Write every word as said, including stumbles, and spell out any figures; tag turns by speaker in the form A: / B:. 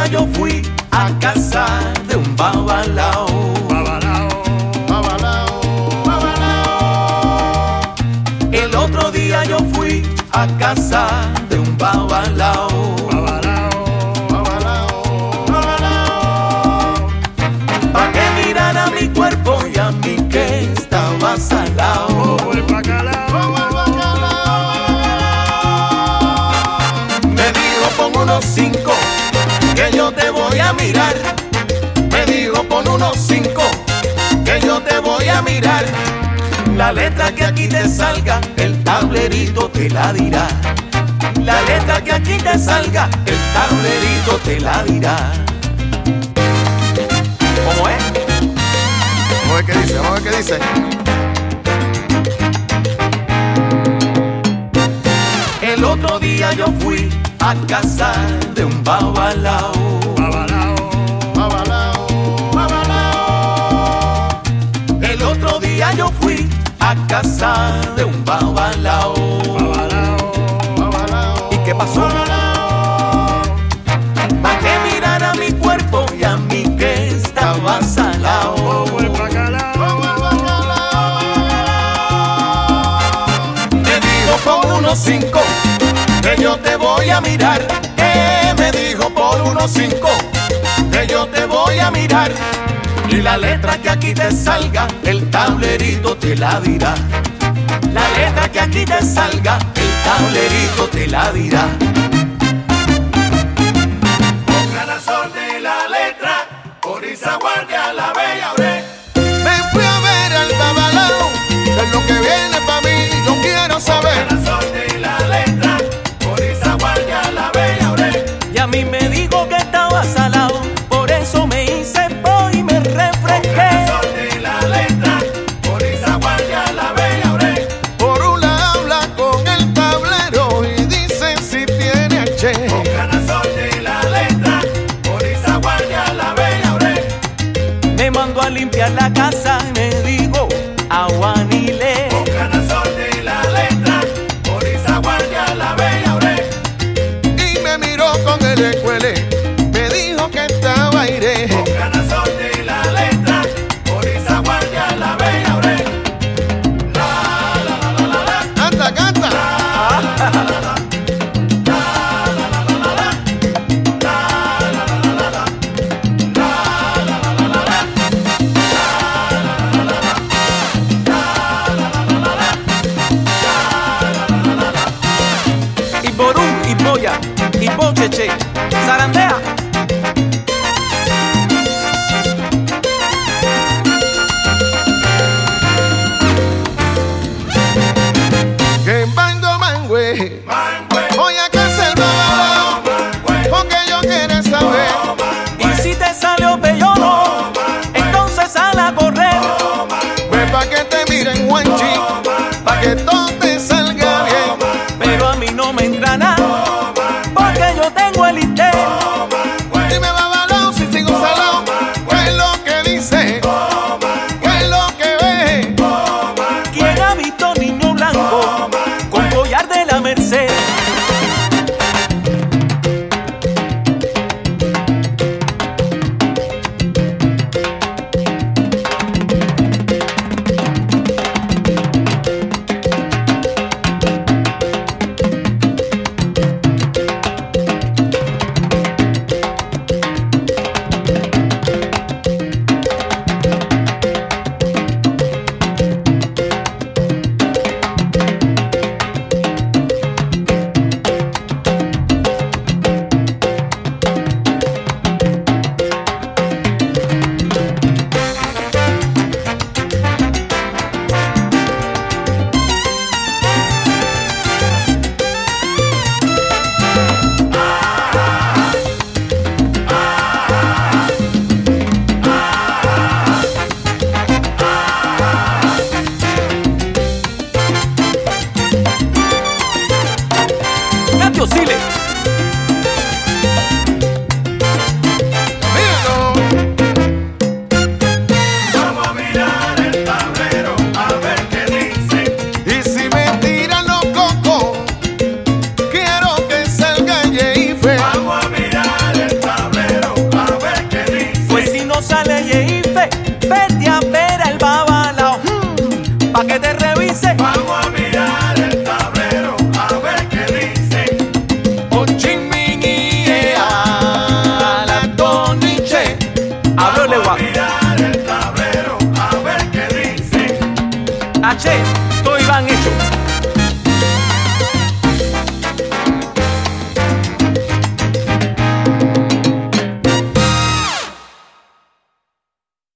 A: yo fui a casa de un babalao.
B: Babalao, babalao, babalao.
A: El otro día yo fui a casa de un babalao.
B: Babalao, babalao, babalao.
A: Pa' que mirara mi cuerpo y a mí que estaba salado.
B: Como el bacalao, como el bacalao.
A: Me dijo pon unos cinco que yo te voy a mirar. Me dijo pon unos cinco que yo te voy a mirar. La letra que aquí te salga, el tablerito te la dirá. La letra que aquí te salga, el tablerito te la dirá. ¿Cómo es?
B: Vamos a ver qué dice, vamos a ver qué dice.
A: El otro día yo fui a casa de un babalao.
B: Babalao, babalao, babalao.
A: El otro día yo fui a casa de un babalao.
B: Babalao, babalao.
A: ¿Y qué pasó?
B: Babalao.
A: Pa' que mirara mi cuerpo y a mí que estaba salado.
B: Como el bacalao, como el bacalao.
A: Me dijo por unos cinco que yo te voy a mirar. Eh, me dijo por unos cinco que yo te voy a mirar. Y la letra que aquí te salga, el tablerito te la dirá. La letra que aquí te salga, el tablerito te la dirá.
B: Pongan a sol de la letra, por esa guardia la bella oré.
C: Me fui a ver al babalao, que es lo que viene pa' mí, yo quiero saber.
B: Pongan a sol de la letra, por esa guardia la bella oré.
A: Y a mí me dijo que estaba salado, por eso me hice po y me
B: Pongan a
A: refresqué.
B: sol de la letra, por esa guardia la bella oré.
C: Por una habla con el tablero y dice si tiene che.
B: Pongan a sol de la letra, por esa guardia la bella oré.
A: Me mandó a limpiar la casa y me dijo aguanile.
B: Pongan a sol de la letra, por esa guardia la bella oré.
C: Y me miró con el escuele, me dijo que estaba aire.
B: Pongan a sol de la letra, por esa guardia la bella oré. La la la la la la.
C: Canta, canta.
A: Y ború, y boya, y bocheche, zarandea.
C: Que mango mangüe,
B: Mangüe,
C: voy a casa el babalao,
B: mangüe,
C: porque yo quiero saber.
A: Y si te salió peyono, entonces sal a correr.
C: Pues pa' que te miren guanchi, pa' que todo te salga bien.
A: Pero a mí no me entra nada, porque yo tengo el interés.
C: Dime babalao si sigo salao, ¿qué es lo que dice? ¿Qué es lo que ve?
A: ¿Quién ha visto niño blanco con collar de la Merced? H, todo iban hecho.